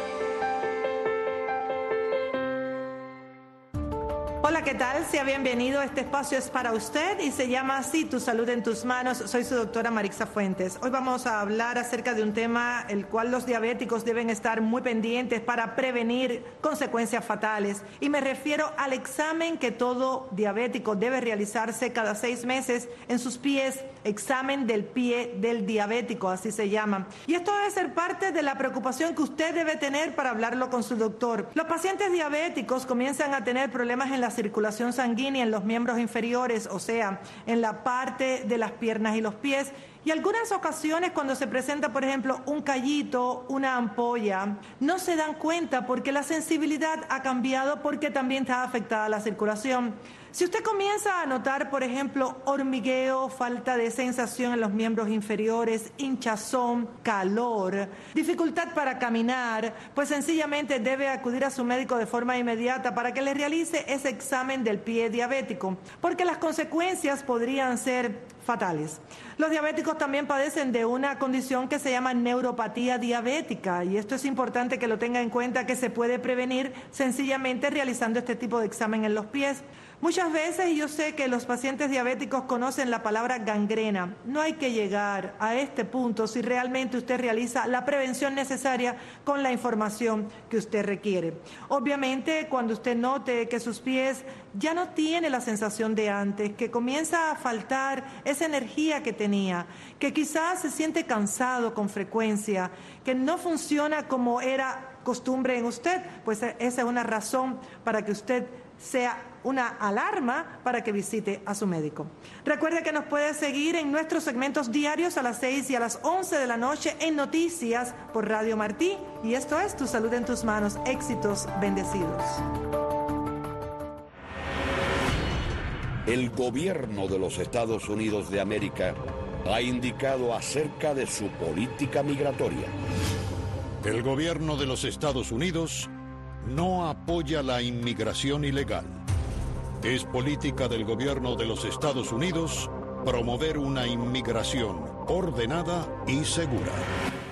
Hola, ¿qué tal? Sea bienvenido. Este espacio es para usted y se llama así, Tu Salud en Tus Manos. Soy su doctora Marixa Fuentes. Hoy vamos a hablar acerca de un tema el cual los diabéticos deben estar muy pendientes para prevenir consecuencias fatales. Y me refiero al examen que todo diabético debe realizarse cada 6 meses en sus pies. Examen del pie del diabético, así se llama. Y esto debe ser parte de la preocupación que usted debe tener para hablarlo con su doctor. Los pacientes diabéticos comienzan a tener problemas en la circulación sanguínea en los miembros inferiores, o sea, en la parte de las piernas y los pies. Y algunas ocasiones cuando se presenta, por ejemplo, un callito, una ampolla, no se dan cuenta porque la sensibilidad ha cambiado porque también está afectada la circulación. Si usted comienza a notar, por ejemplo, hormigueo, falta de sensación en los miembros inferiores, hinchazón, calor, dificultad para caminar, pues sencillamente debe acudir a su médico de forma inmediata para que le realice ese examen del pie diabético, porque las consecuencias podrían ser fatales. Los diabéticos también padecen de una condición que se llama neuropatía diabética y esto es importante que lo tenga en cuenta, que se puede prevenir sencillamente realizando este tipo de examen en los pies. Muchas veces, y yo sé que los pacientes diabéticos conocen la palabra gangrena, no hay que llegar a este punto si realmente usted realiza la prevención necesaria con la información que usted requiere. Obviamente, cuando usted note que sus pies ya no tiene la sensación de antes, que comienza a faltar esa energía que tenía, que quizás se siente cansado con frecuencia, que no funciona como era costumbre en usted, pues esa es una razón para que usted sea una alarma para que visite a su médico. Recuerde que nos puede seguir en nuestros segmentos diarios a las 6 y a las 11 de la noche en Noticias por Radio Martí. Y esto es Tu Salud en Tus Manos. Éxitos bendecidos.
El gobierno de los Estados Unidos de América ha indicado acerca de su política migratoria.
El gobierno de los Estados Unidos no apoya la inmigración ilegal. Es política del gobierno de los Estados Unidos promover una inmigración ordenada y segura.